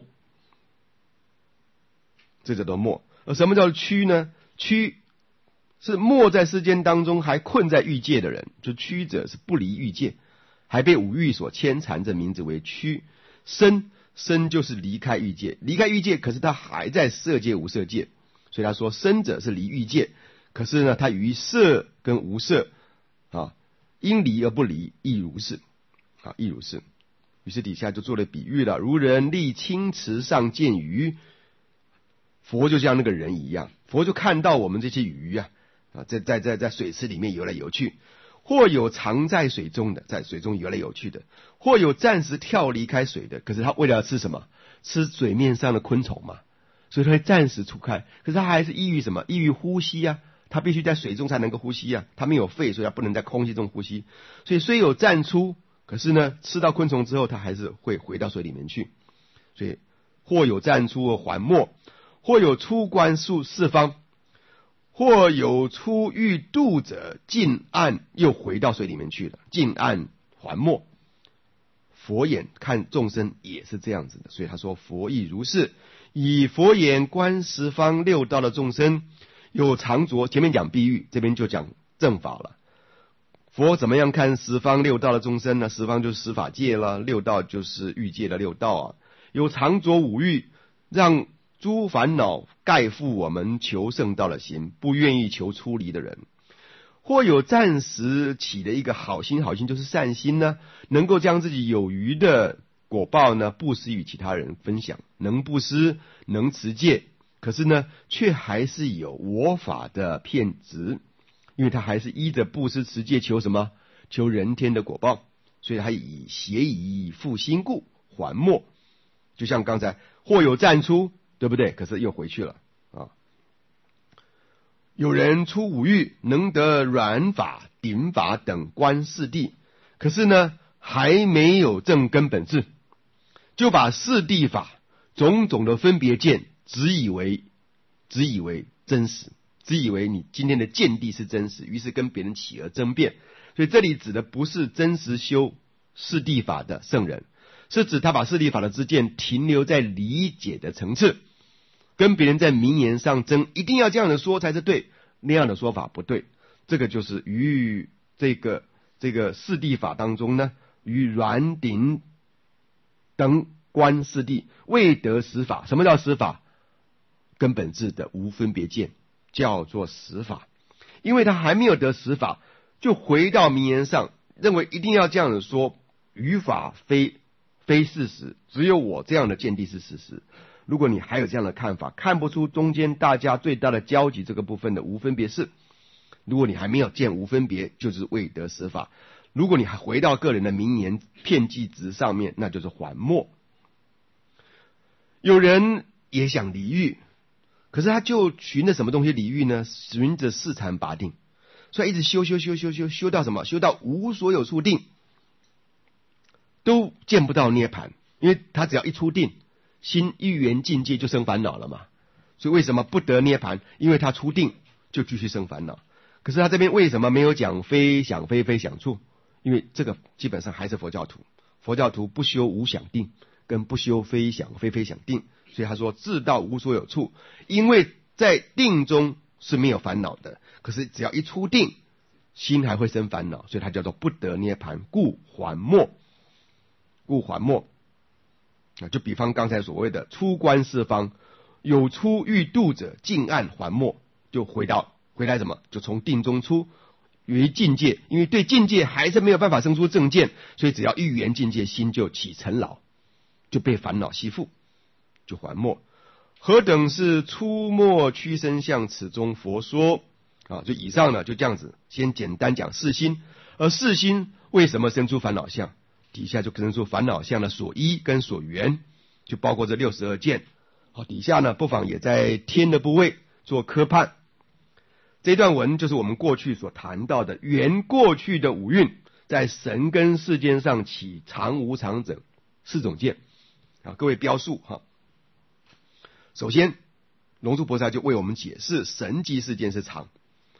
这叫做没。而什么叫屈呢？屈是没在世间当中，还困在欲界的人，就屈者是不离欲界，还被五欲所牵缠，这名字为屈。生就是离开欲界，可是他还在色界无色界，所以他说生者是离欲界，可是呢他于色跟无色因离而不离，亦如是。于是底下就做了比喻了，如人立青池上见鱼，佛就像那个人一样，佛就看到我们这些鱼在水池里面游来游去，或有常在水中的，在水中游来游去的，或有暂时跳离开水的，可是他为了要吃什么？吃水面上的昆虫嘛，所以他会暂时出开，可是他还是依于什么？依于呼吸他必须在水中才能够呼吸他没有肺，所以他不能在空气中呼吸，所以虽有暂出，可是呢吃到昆虫之后他还是会回到水里面去。所以或有暂出而还没，或有出观四方，或有出欲度者进暗又回到水里面去了，进暗还没。佛眼看众生也是这样子的，所以他说佛亦如是，以佛眼观十方六道的众生，有常着，前面讲譬喻，这边就讲正法了。佛怎么样看十方六道的众生呢？十方就是十法界了，六道就是欲界的六道有常着五欲，让诸烦恼盖覆我们求圣道的心，不愿意求出离的人。或有暂时起的一个好心就是善心呢，能够将自己有余的果报呢布施与其他人分享，能布施能持戒，可是呢却还是有我法的骗执，因为他还是依着布施持戒求什么？求人天的果报，所以他以邪以复心故还没。就像刚才或有暂出，对不对？可是又回去了有人出五欲，能得软法、顶法等观四谛，可是呢还没有正根本智，就把四谛法种种的分别见只以为真实，只以为你今天的见地是真实，于是跟别人起而争辩。所以这里指的不是真实修四谛法的圣人，是指他把四谛法的知见停留在理解的层次，跟别人在名言上争，一定要这样的说才是对，那样的说法不对。这个就是于这个四谛法当中呢，于软顶等观四谛未得实法。什么叫实法？根本智的无分别见叫做实法。 因为他还没有得实法，就回到名言上，认为一定要这样子说，语法非事实，只有我这样的见地是事实。如果你还有这样的看法，看不出中间大家最大的交集这个部分的无分别是，如果你还没有见无分别，就是未得实法。如果你还回到个人的名言片剂值上面，那就是还没。有人也想离欲，可是他就循着什么东西离欲呢？循着四禅八定，所以一直修到什么？修到无所有处定，都见不到涅槃，因为他只要一出定，心一缘境界就生烦恼了嘛。所以为什么不得涅槃？因为他出定就继续生烦恼。可是他这边为什么没有讲非想非非想处？因为这个基本上还是佛教徒，佛教徒不修无想定，跟不修非想非非想定，所以他说自到无所有处，因为在定中是没有烦恼的，可是只要一出定，心还会生烦恼，所以他叫做不得涅槃，故还没。就比方刚才所谓的出观四方，有出欲度者，尽暗还没，就回来什么？就从定中出为境界，因为对境界还是没有办法生出正见，所以只要一缘境界，心就起尘劳，就被烦恼吸附，就还没。何等是出没屈身相，此中佛说啊？就以上呢，就这样子，先简单讲四心，而四心为什么生出烦恼相？底下就生出烦恼相的所依跟所缘，就包括这62件。好，底下呢，不妨也在天的部位做科判。这段文就是我们过去所谈到的缘过去的五蕴，在神跟世间上起常无常者4种见啊，各位标述哈。首先，龙树菩萨就为我们解释神迹世间是常。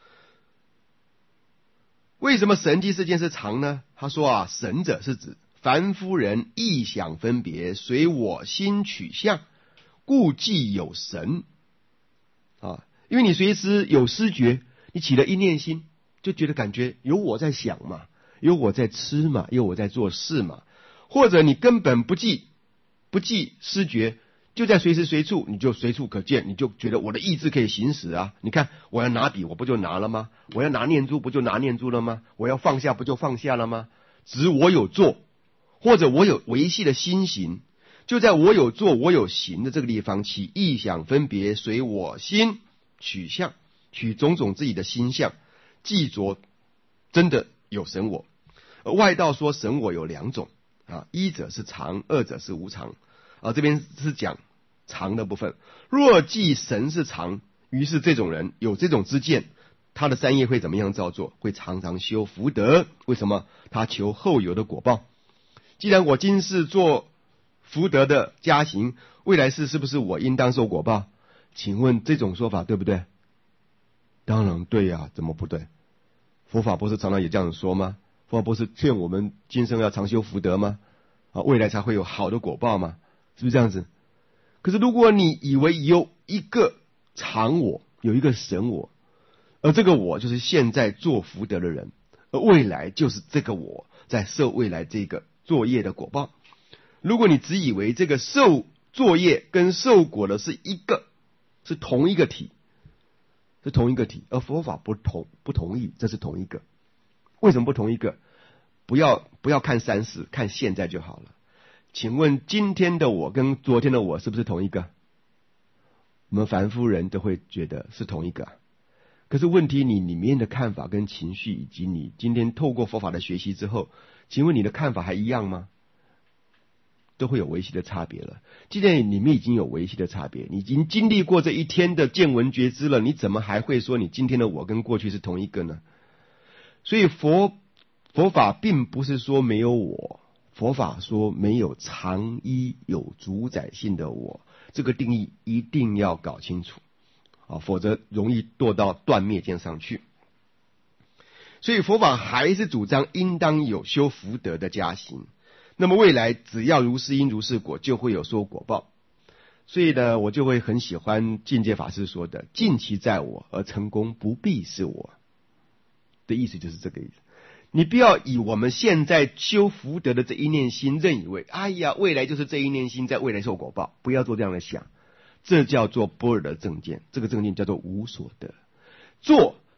为什么神迹世间是常呢？他说啊，神者是指凡夫人意想分别，随我心取相，故即有神啊。因为你随时有思觉，你起了一念心，就觉得感觉有我在想嘛，有我在吃嘛，有我在做事嘛。或者你根本不记思觉，就在随时随处，你就随处可见，你就觉得我的意志可以行使啊。你看我要拿笔，我不就拿了吗？我要拿念珠，不就拿念珠了吗？我要放下，不就放下了吗？只我有做，或者我有维系的心行，就在我有做我有行的这个地方起意想分别，随我心取相，取种种自己的心相，记着真的有神我。而外道说神我有2种啊，一者是常，二者是无常啊。这边是讲常的部分。若记神是常，于是这种人有这种知见，他的三业会怎么样造作？会常常修福德。为什么？他求后有的果报。既然我今世做福德的加行，未来世是不是我应当受果报？请问这种说法对不对？当然对呀，怎么不对？佛法不是常常也这样说吗？佛法不是劝我们今生要常修福德吗？啊，未来才会有好的果报吗？是不是这样子？可是如果你以为有一个常我，有一个神我，而这个我就是现在做福德的人，而未来就是这个我在受未来这个作业的果报。如果你只以为这个受作业跟受果的是同一个体，而佛法不同意，这是同一个。为什么不同一个？不要看三世，看现在就好了。请问今天的我跟昨天的我是不是同一个？我们凡夫人都会觉得是同一个。可是问题，你里面的看法跟情绪，以及你今天透过佛法的学习之后，请问你的看法还一样吗？都会有微细的差别了。既然里面已经有微细的差别，你已经经历过这一天的见闻觉知了，你怎么还会说你今天的我跟过去是同一个呢？所以佛法并不是说没有我，佛法说没有常依有主宰性的我，这个定义一定要搞清楚啊，否则容易堕到断灭见上去。所以佛法还是主张应当有修福德的加行，那么未来只要如是因如是果，就会有收果报。所以呢，我就会很喜欢境界法师说的尽其在我，而成功不必是我的意思，就是这个意思。你不要以我们现在修福德的这一念心，认以为哎呀未来就是这一念心在未来受果报，不要做这样的想。这叫做般若的正见，这个正见叫做无所得。做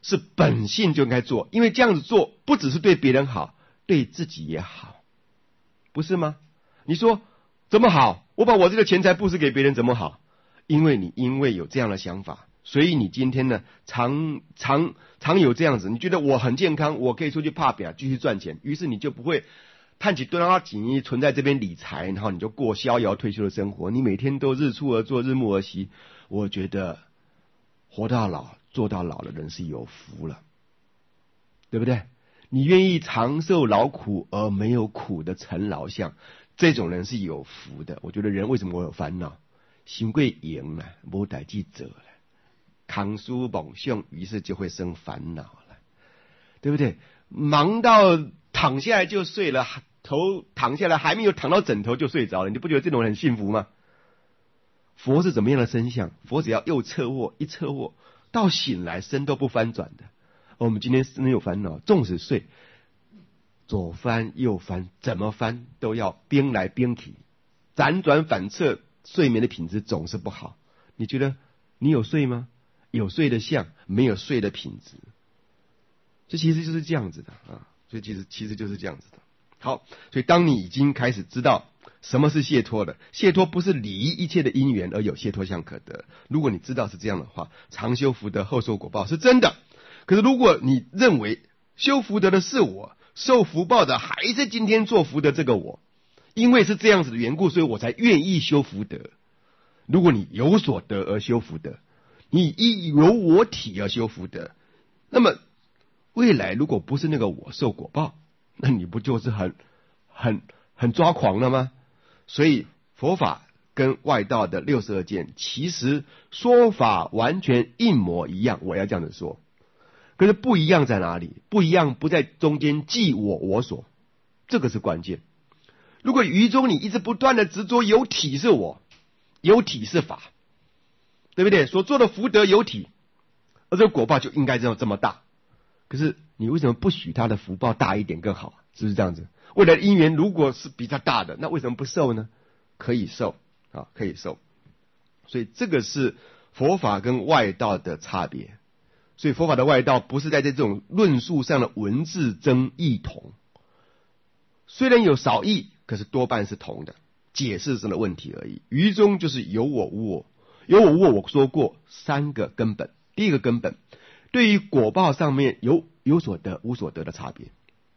是本性就应该做，因为这样子做不只是对别人好，对自己也好，不是吗？你说怎么好？我把我这个钱财布施给别人怎么好？因为有这样的想法，所以你今天呢常有这样子，你觉得我很健康，我可以出去打拼继续赚钱，于是你就不会探起蹲拉紧存在这边理财，然后你就过逍遥退休的生活，你每天都日出而作日暮而息。我觉得活到老做到老的人是有福了，对不对？你愿意长受劳苦而没有苦的陈劳相，这种人是有福的。我觉得人为什么会有烦恼？心贵赢了，没代志做了，扛书梦想，于是就会生烦恼了，对不对？忙到躺下来就睡了，头躺下来还没有躺到枕头就睡着了，你不觉得这种人很幸福吗？佛是怎么样的身相？佛只要右侧卧一侧卧，到醒来身都不翻转的。我们今天身有烦恼，纵使睡，左翻右翻，怎么翻都要边来边去，辗转反侧，睡眠的品质总是不好。你觉得你有睡吗？有睡的相，没有睡的品质。这其实就是这样子的啊，所以其实就是这样子的。好，所以当你已经开始知道什么是解脱了，解脱不是离一切的因缘而有解脱相可得。如果你知道是这样的话，常修福德后受果报是真的。可是如果你认为修福德的是我，受福报的还是今天做福的这个我，因为是这样子的缘故，所以我才愿意修福德。如果你有所得而修福德，你以有我体而修福德，那么未来如果不是那个我受果报，那你不就是很抓狂了吗？所以佛法跟外道的62件其实说法完全一模一样，我要这样子说。可是不一样在哪里？不一样不在中间即我所，这个是关键。如果于中你一直不断的执着有体是我，有体是法，对不对？所做的福德有体，而这个果报就应该这么大。可是你为什么不许他的福报大一点更好？是不是这样子？未来的因缘如果是比他大的，那为什么不受呢？可以受啊，可以受。所以这个是佛法跟外道的差别。所以佛法的外道不是在这种论述上的文字争异同，虽然有少异，可是多半是同的，解释上的问题而已。于中就是有我无我，有我无我，我说过3个根本。第一个根本，对于果报上面有所得无所得的差别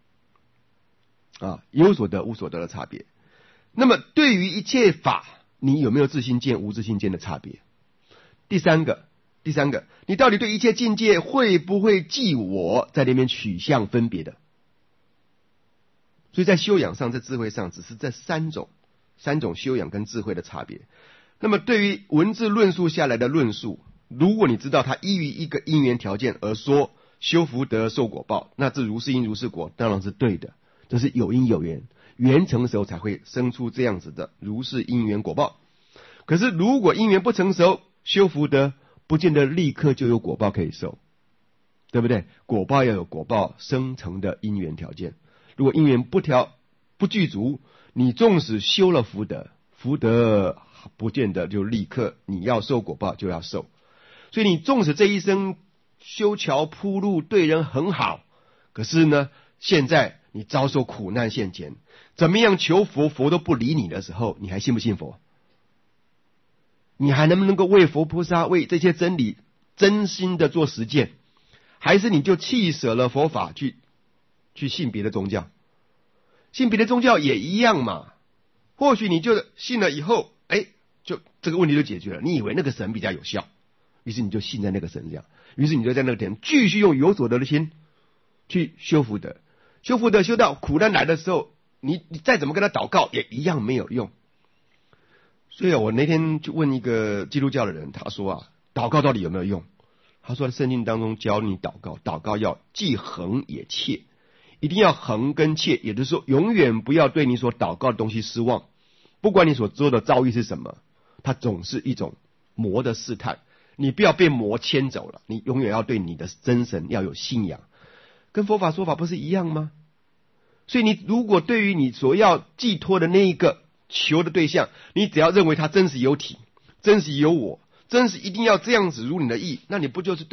啊，有所得无所得的差别。那么对于一切法，你有没有自性见无自性见的差别？第三个，你到底对一切境界会不会记我在那边取向分别的？所以在修养上，在智慧上，只是这三种修养跟智慧的差别。那么对于文字论述下来的论述，如果你知道它依于一个因缘条件而说修福德受果报，那这如是因如是果当然是对的，这是有因有缘，缘成熟才会生出这样子的如是因缘果报。可是如果因缘不成熟，修福德不见得立刻就有果报可以受，对不对？果报要有果报生成的因缘条件，如果因缘不具足，你纵使修了福德，福德不见得就立刻你要受果报就要受。所以你纵使这一生修桥铺路对人很好，可是呢现在你遭受苦难现前，怎么样求佛，佛都不理你的时候，你还信不信佛？你还能不能够为佛菩萨为这些真理真心的做实践？还是你就弃舍了佛法去信别的宗教？信别的宗教也一样嘛，或许你就信了以后，就这个问题就解决了，你以为那个神比较有效，于是你就信在那个神这样，于是你就在那个点继续用有所得的心去修福德，修福德修到苦难来的时候，你再怎么跟他祷告也一样没有用。所以我那天就问一个基督教的人，他说祷告到底有没有用？他说圣经当中教你祷告要既恒也切，一定要恒跟切，也就是说永远不要对你所祷告的东西失望，不管你所做的遭遇是什么，它总是一种魔的试探，你不要被魔牵走了，你永远要对你的真神要有信仰，跟佛法说法不是一样吗？所以你如果对于你所要寄托的那一个求的对象，你只要认为它真实有体，真实有我，真实一定要这样子如你的意，那你不就是对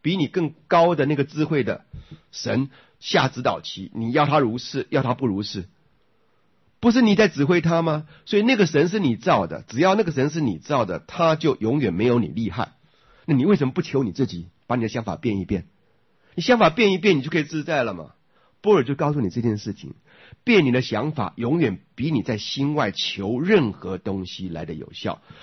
比你更高的那个智慧的神下指导棋，你要他如是，要他不如是，不是你在指挥他吗？所以那个神是你造的，只要那个神是你造的，他就永远没有你厉害。那你为什么不求你自己，把你的想法变一变？你想法变一变，你就可以自在了嘛。波尔就告诉你这件事情，变你的想法永远比你在心外求任何东西来的有效。